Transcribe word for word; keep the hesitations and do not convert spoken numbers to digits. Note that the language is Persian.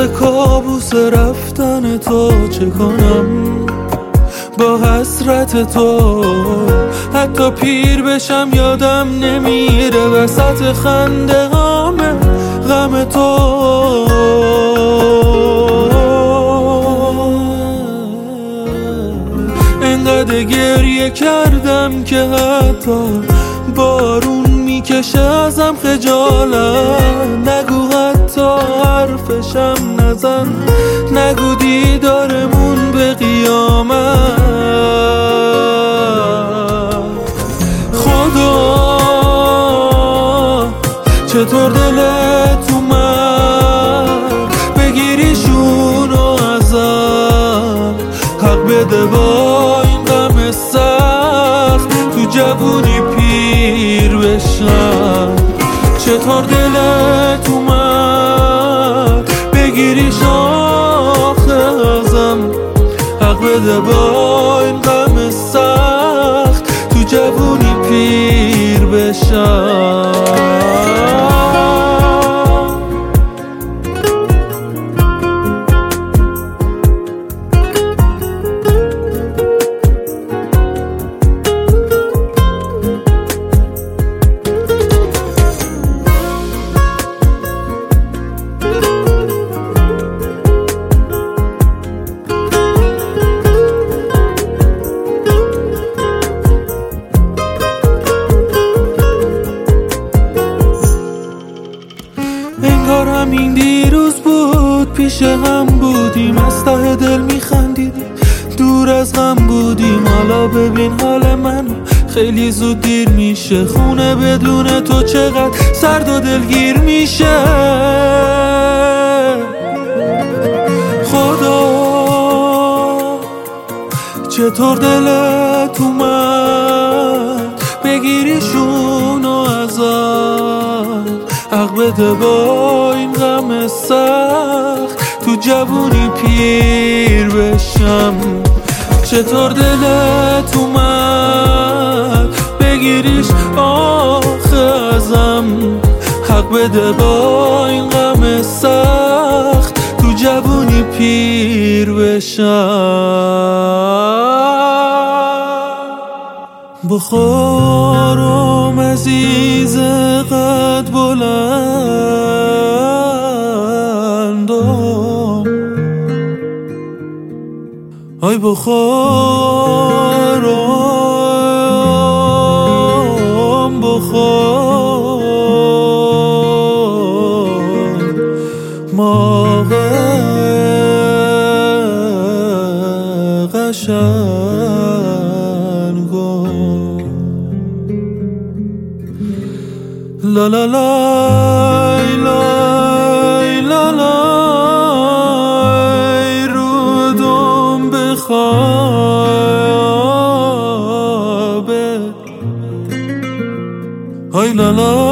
واسه کابوس رفتن تو چه کنم، با حسرت تو حتی پیر بشم یادم نمیره، وسط خنده هامه غم تو. انقدر گریه کردم که حتی بارون میکشه ازم خجالت، نگو حتی حرفشم نزن، نگو دیدارمون به قیامت. خدا چطور دلت اومد بگیریشونو ازم، حق بده با این غم سخت تو جوونی پیر بشم. چطور دلت اومد بگیریش آخه ازم، حق بده با این غم سخت تو جوونی پیر بشم. انگار همین دیروز بود پیش هم بودیم، از ته دل میخندیدیم، دور از غم بودیم. حالا ببین حال من خیلی زود دیر میشه، خونه بدون تو چقدر سرد و دلگیر میشه. خدا چطور دلت اومد بگیریشونو ازم، حق بده با این غم سخت تو جوونی پیر بشم. چطور دلت اومد بگیریش آخه ازم، حق بده با این غم سخت تو جوونی پیر بشم. بخارم عزیز قد بلندم، آی بخارم بخار ماغ قشنگم. لا لا لای لای لا لای رودم بخوابه، های لا لا